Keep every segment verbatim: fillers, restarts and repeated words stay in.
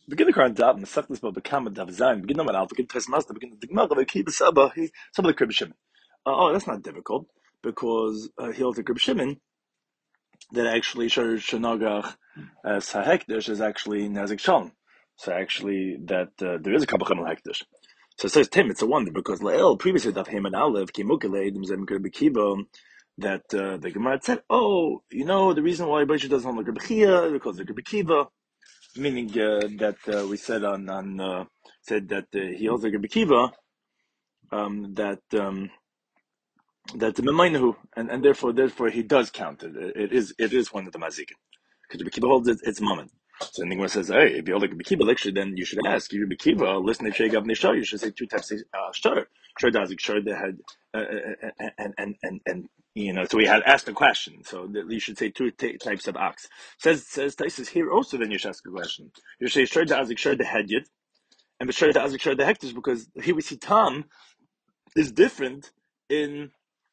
Begin the current dab, the second about become a dav zayin. Begin number alpha. Begin test master. Begin the gemara. Keep saba. He some of the Krib Shimon. Oh, that's not difficult because uh, he holds the Krib Shimon that actually Shor Shanagach as Hahekdish is actually Nazik Shalom. So actually, that uh, there is a couple of hektish. So it says Tim, it's a wonder because Lael previously that him and Aleph Kimukale Dimzem Kirbikiba that uh, the Gemara said, oh, you know the reason why Beisha doesn't hold the Kirbachia because the Kirbikiba. Meaning uh, that uh, we said on on uh, said that uh, he holds like a Bekiva, um, that um, that the Memainahu, and and therefore therefore he does count it. It is it is one of the Mazikin because the Bekiva holds it, its moment. So the Gemara says, hey, if you hold like a Bekiva lecture, then you should ask if you're Bekiva. Listen, if Shegav Nishar, you should say two types of uh, shtar. Shtar dazik shtar that had uh, and and and and. You know, so we had asked a question. So that you should say two t- types of ox. Says says Taisus here also. Then you should ask a question. You should say shred the azik shred the hedyet, and shred the azik shred the hektish because here we see Tom is different in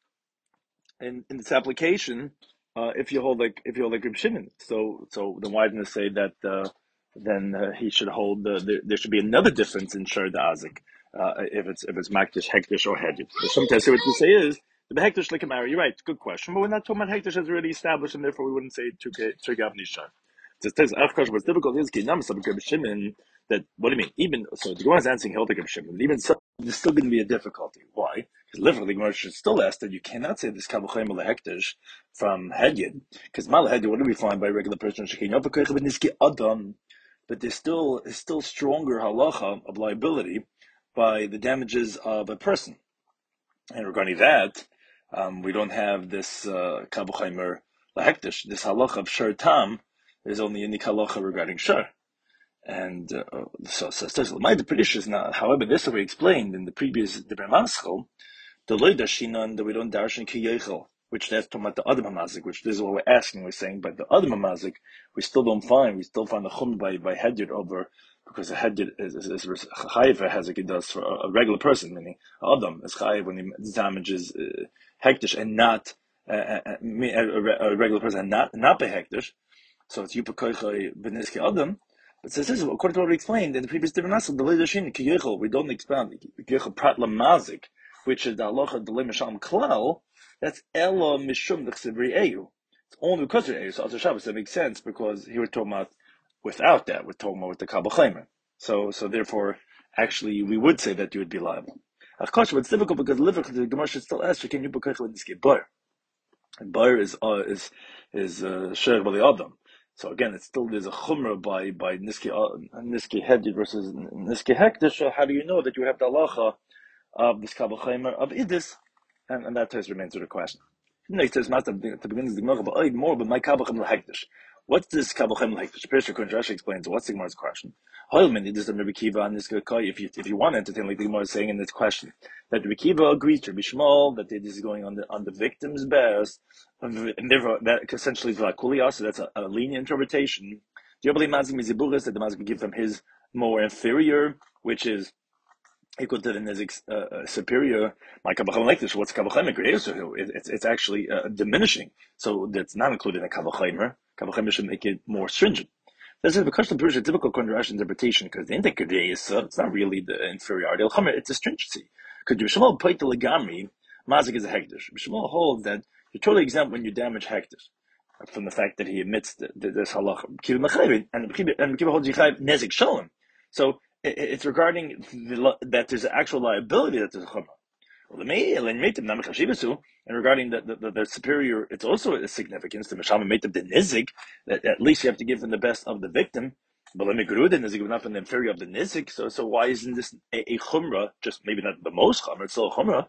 in in this application. Uh, if you hold like if you hold like Reb Shimon, so so then why didn't it say that? Uh, then uh, he should hold the, the. There should be another difference in shred the azik uh, if it's if it's makdish hektish or hedyet. But sometimes what we say is. The hektish like a marry. You're right. Good question. But we're not talking about hektish as already established, and therefore we wouldn't say trigav nishar. So it says achkash. What's difficult is kinam sabik Shimon. That what do you mean? Even so, the Gemara is answering Hildik Shimon. Even so, there's still going to be a difficulty. Why? Because literally, the Gemara should still ask that you cannot say this kavuchem hektish from hedyet. Because mal hedyet, what do we find by a regular person? Adam. But there's still is still stronger halacha of liability by the damages of a person. And regarding that, um, we don't have this kavuchaimer uh, lahektish. This halacha of shur tam is only in the halacha regarding shur. And uh, so, so, so my prediction is now. However, this we explained in the previous Dibra Maschel, the loy dashinan that we don't darshan kiyechel, which that's talking about the other mamazik, which this is what we're asking. We're saying, but the other mamazik, we still don't find. We still find the chum by by hedyet over. Because a hedyet is, is, is, is chayiv has like it does for a, a regular person, meaning Adam is chayiv when he damages uh, hektish and not uh, a, a, a regular person and not not by hektish. So it's yupakoichai b'niski Adam. But so this is according to what we explained in the previous different the leadership kiyechel we don't expand kiyechel prat lamazik, which is the halacha the lemesham klal. That's elo mishum d'chsibri eyu. It's only because of eyu. So also Shabbos that makes sense because here we're talking about. Without that, we're talking about with the Kabbalah Chaimer. So, so therefore, actually, we would say that you would be liable. Of course, but it's difficult because the Gemara should still ask, can you be careful with this bar? And bar is uh, is is uh, shared by the Adam. So again, it's still there's a chumrah by by niski uh, niski hedyet versus niski hektish. How do you know that you have the halacha of this Kabbalah Chaimer of idis? And and that just remains the question. No, it says not to begin the Gemara, but more, but my Kabbalah Chaimer hektish. What's this Kabbalah like? Pesach Rashi explains. What's the Gemara's question? Holman, it is the Rebbe Kiva and this If you if you want to entertain, like the Gemara is saying in this question, that Rebbe Kiva agrees to Rebbe Shmuel that this is going on the on the victim's best, and therefore that essentially is like kuliya. So that's a, a lenient interpretation. Do you believe Mazik Miziburis that the Mazik give them his more inferior, which is equal to the Nizik uh, superior, like Kabbalah like this? What's Kabbalah It's it's actually uh, diminishing, so that's not included in Kabbalah. Kabbalah should make it more stringent. This is because the Purusha typical Kondrash interpretation, because the Indikadeh is uh, it's not really the inferiority. It's a stringency. Because Bishmal Paita Legami, Mazik is a hektish. Bishmal holds that you're totally exempt when you damage hektish from the fact that he admits that, that this halacha. And Kiva holds Yichayv Nezik Shalom. So it, it's regarding the, that there's an actual liability that there's a chumrah. And regarding the, the, the superior, it's also a significance to Meshama Meitab the Nizik, that at least you have to give them the best of the victim. But let me guru the Nizik, not from the inferior of the Nizik. So, so why isn't this a, a chumrah? Just maybe not the most chumrah, it's still a chumrah.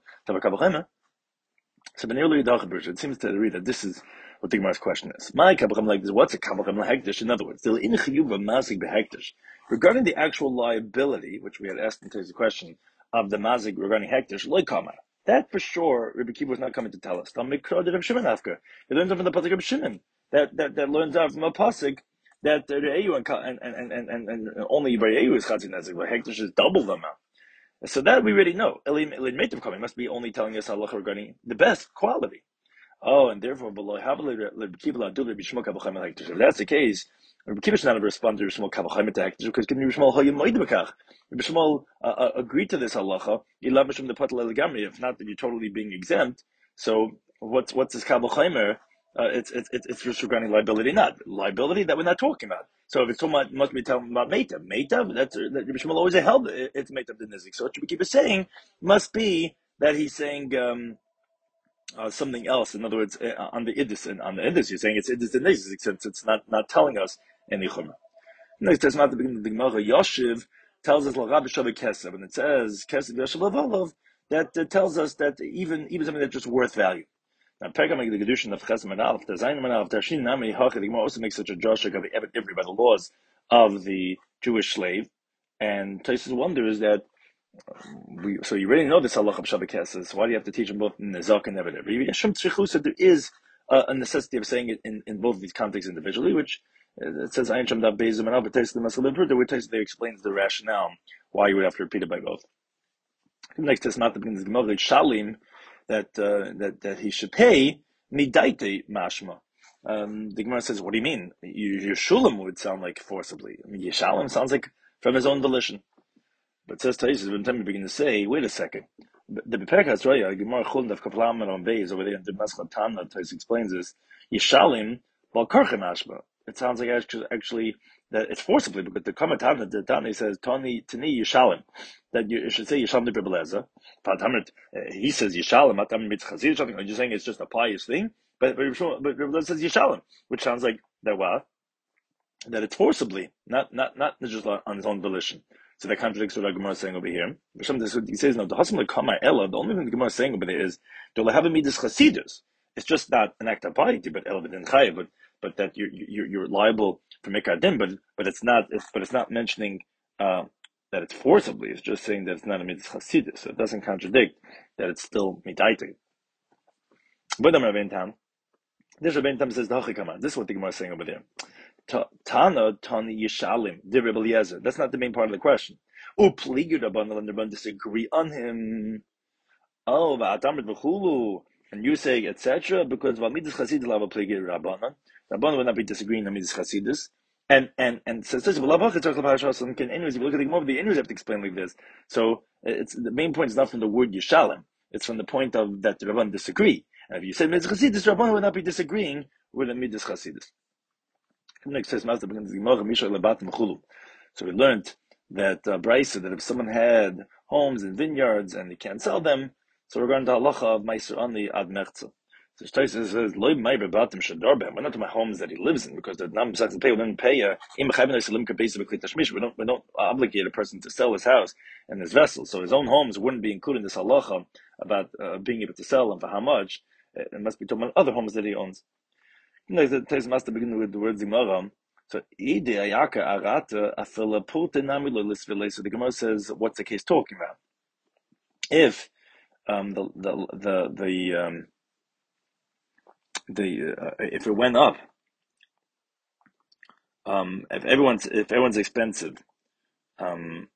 So, it seems to read that this is what the Gemara's question is. My kabbalah like this. What's a kabbalah hektish? In other words, the in chiyuv mazik behektish. Regarding the actual liability, which we had asked in today's question of the mazik regarding hektish, loy kamar. That for sure, Rabbi Kiva was not coming to tell us. He learns out from the pasuk of Shimon. That that that learns out from a pasuk that the Eiyu and and and and and only by Eiyu is chatzin nezik, but hektish is double the amount. So that we already know. Elim Elim Meitiv coming must be only telling us halacha regarding the best quality. Oh, and therefore, if that's the case, Rabbi Kiva should not have responded to Rabbi Shmuel Kavachayim attack because Rabbi Shmuel Hayim Moed Bekach. Rabbi Shmuel uh, uh, agreed to this halacha. Ilav Mishum the Patel Elegamri. If not, that you're totally being exempt. So what's what's this Kavachayim? Uh, it's it's it's just regarding liability, not liability that we're not talking about. So if it's talking about, must be talking about Meta, Meta. That's that Rabbi Shmuel always held it, it's Meta of the Nizik. So what Rabbi Kiva is saying must be that he's saying. Um, Uh, something else. In other words, uh, on the idis and on the idis, you're saying it's idis and nizik, since it's not not telling us any chumrah. Next, that's not the beginning of the Gemara. Yoshiv tells us l'rabbi shavi kesev, and it says kesev yoshiv levalov. That uh, tells us that even even something that's just worth value. Now, Pergam the Gedushin of Chesed Manalef, the Zayin Manalef, the Shin Nami Hachi. The Gemara also makes such a joshik of the Eved Ivri by the laws of the Jewish slave, and Tosfos wonders that. We, so you already know this halacha of Shabbat Kesses. Why do you have to teach them both in Nezak and Eved Ivri? Yeshum Tzrichusa, there is a, a necessity of saying it in, in both of these contexts individually, which uh, it says Ayin Shem Dav Beizim and Al B'Teis the Masal B'Pruta, where Tosfos explains the rationale why you would have to repeat it by both. Next, it's not the beginning of the Gemara Shalim that uh, that that he should pay Midaite Mashma. Um, the Gemara says, what do you mean? Your Shulam would sound like forcibly. I mean, Yeshalim sounds like from his own volition. But says Tosfos, when time we begin to say, wait a second, the Beperek Hasroya, Gemara Chulin of Kaplam and on Beis over there in the Maskal Tana, Tosfos explains this. Yishalim Bal Karchem Ashba. It sounds like actually, actually that it's forcibly because the Kamatana, the Tana says Tani Tani Yishalim, that you should say Yishalim de Bibeleza. He says Yishalim, Atam Mitzchazir, something. Are you saying it's just a pious thing? But but Bibeleza says Yishalim, which sounds like that what that it's forcibly, not not not just on his own volition. So that contradicts what our Gemara is saying over here. He says, no, the Hasim Kama Ella, the only thing the Gemara is saying over there is, it's just not an act of piety, but Ella B'din Chayev, but but that you're you're, you're liable for Mekadim, but but it's not it's, but it's not mentioning uh, that it's forcibly. It's just saying that it's not a midas chasidus. So it doesn't contradict that it's still midaita. But the Rabbein Tam, this Rabbein Tam says the Hachikama. This is what the Gemara is saying over there. Tana Tani Yishalim Di Rebbe Eliezer. That's not the main part of the question. Upligu Rabbanan and Rabban disagree on him. Oh, va'atamrit v'chulu, and you say et cetera because v'amidas chasidus lava pligu Rabbanan. Rabbanan would not be disagreeing on midas chasidus. And and and says this. Anyways, if you look at the Gemara, the English have to explain like this. So it's the main point is not from the word Yishalim. It's from the point of that the Rabbanan disagree. And if you say midas chasidus, Rabbanan would not be disagreeing with the midas chasidus. Next says Master begins the Gemara Misha Lebatim Chulu. So we learned that uh, Braisa that if someone had homes and vineyards and they can't sell them, so we're going to halacha of Meiser on the Ad Mechza. So Tosfos says Loy Meiber Batim Shadarbe. We're not to my homes that he lives in because the Nam Sakh pay. We don't pay a Im Chayvin Salim Kabesa Beklit Tashmish. We don't we don't obligate a person to sell his house and his vessel. So his own homes wouldn't be included in this halacha about uh, being able to sell and for how much. It must be talking about other homes that he owns. No, the Tosfos must begin with the word Zimara. So Ide Ayaka Arata Afila Pulte Namilo Lisvile. So the Gemara says, what's the case talking about? If um, the the the the um, the uh, if it went up, um, if everyone's if everyone's expensive, um,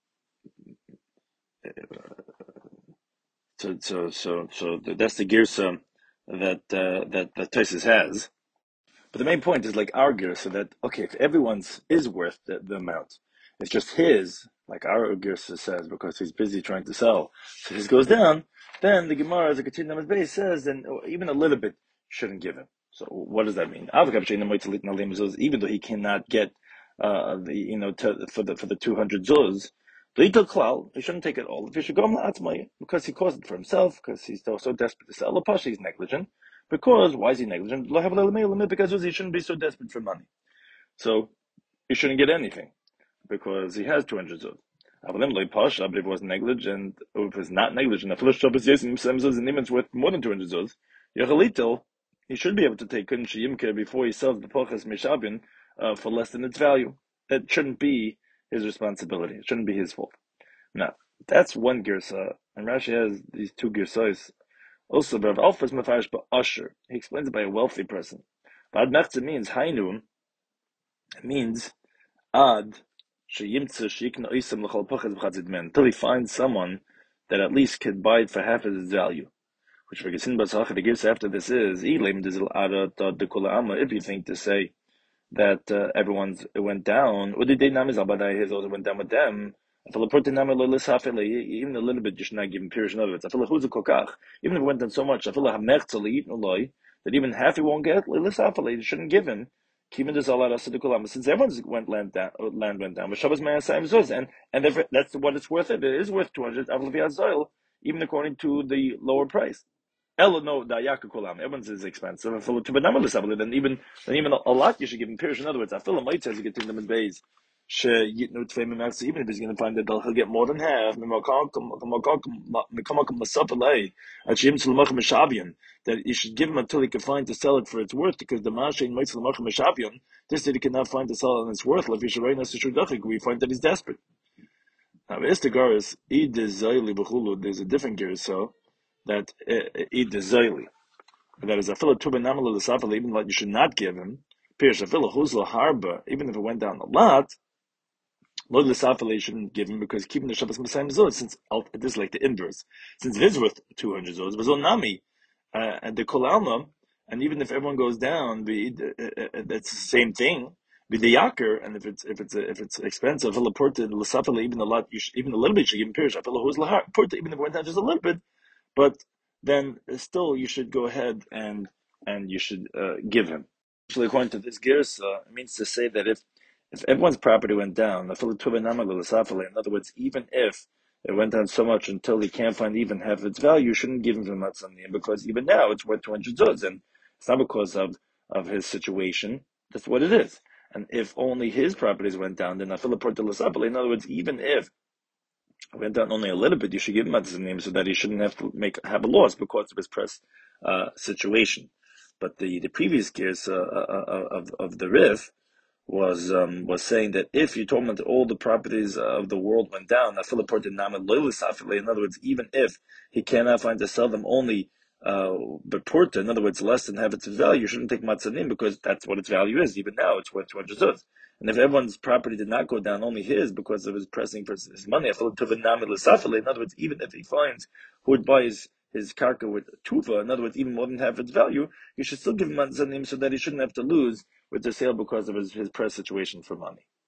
so so so so that's the girsa that uh, that that Tosfos has. But the main point is like our gear, so that, okay, if everyone's is worth the, the amount, it's just his, like our gear says, because he's busy trying to sell. So his goes down, then the Gemara, as a continuum base says, then even a little bit shouldn't give him. So what does that mean? Even though he cannot get, uh, the, you know, to, for the for the two hundred zuz, he shouldn't take it all. If he should go, because he caused it for himself, because he's so, so desperate to sell. Pasha, he's negligent. Because, why is he negligent? Because he shouldn't be so desperate for money. So, he shouldn't get anything. Because he has two hundred zuz. But if he was negligent, or if he's not negligent, if it's worth more than two hundred zuz, he should be able to take Kun Shiyimke before he sells the Pochas Meshabin uh, for less than its value. That shouldn't be his responsibility. It shouldn't be his fault. Now, that's one girsa. And Rashi has these two girsas. Also, Rav Alfas Mefarish Usher. He explains it by a wealthy person. Ad Mechza means Hainu. It means Ad Sheyimtza Sheyikna Oisam L'chol Pachas B'chatzid Men. Until he finds someone that at least could buy it for half of its value. Which for Gesin Basach, the gives after this is Ilim Dizil Ada Tad Dekula Amma. If you think to say that uh, everyone's it went down. What did they name is his also went down with them. Even a little bit, you should not give him period. In other words, I feel like who's a kokach. Even if it went down so much, I feel like that even half he won't get. You shouldn't give him. Keeping this all out since everyone's went land down, land went down. But Shabbos Mayasayim and and if it, that's what it's worth. It, it is worth two hundred. Even according to the lower price. Ella no da yakukulam. Everyone's is expensive. I feel to benamalis then even then even a lot you should give him period. In other words, I feel a might says you get them in bays. She yitnu tfei max even if he's going to find that he'll get more than half. That you should give him until he can find to sell it for its worth because the mashin might sell mishabion. This that he cannot find to sell it and it's worth. We find that he's desperate. Now, there's a different gear so that eat the zayli. That is a fila tubanamala l'safala, even what you should not give him. Pirish a fila huzla harba, even if it went down a lot, lo l'safala you shouldn't give him because keeping the Shabbos Masayim zod, since it is like the inverse. Since it is worth two hundred zods, but nami, uh, and the kolalma, and even if everyone goes down, be uh, uh, that's the same thing. Be the yaker, and if it's if it's if it's expensive, fila porta l'safala, even a lot, you should, even a little bit, you should give him pirish. A fila huzla porta, even if it went down just a little bit. But then still you should go ahead and and you should uh, give him. Actually, according to this girsa, it means to say that if if everyone's property went down, in other words, even if it went down so much until he can't find even half its value, you shouldn't give him the matzanim because even now it's worth two hundred zuz, and it's not because of, of his situation. That's what it is. And if only his properties went down, then in other words, even if went down only a little bit, you should give him his name so that he shouldn't have to make have a loss because of his press uh, situation. But the, the previous gears uh, uh, of of the Rif was um, was saying that if you told him that all the properties of the world went down, in other words, even if he cannot find to sell them only uh, beporta, in other words, less than half its value, you shouldn't take matzanim because that's what its value is. Even now, it's worth two hundred zuz. And if everyone's property did not go down, only his, because of his pressing for his money, in other words, even if he finds who would buy his, his karka with tuva, in other words, even more than half its value, you should still give him matzanim so that he shouldn't have to lose with the sale because of his, his press situation for money.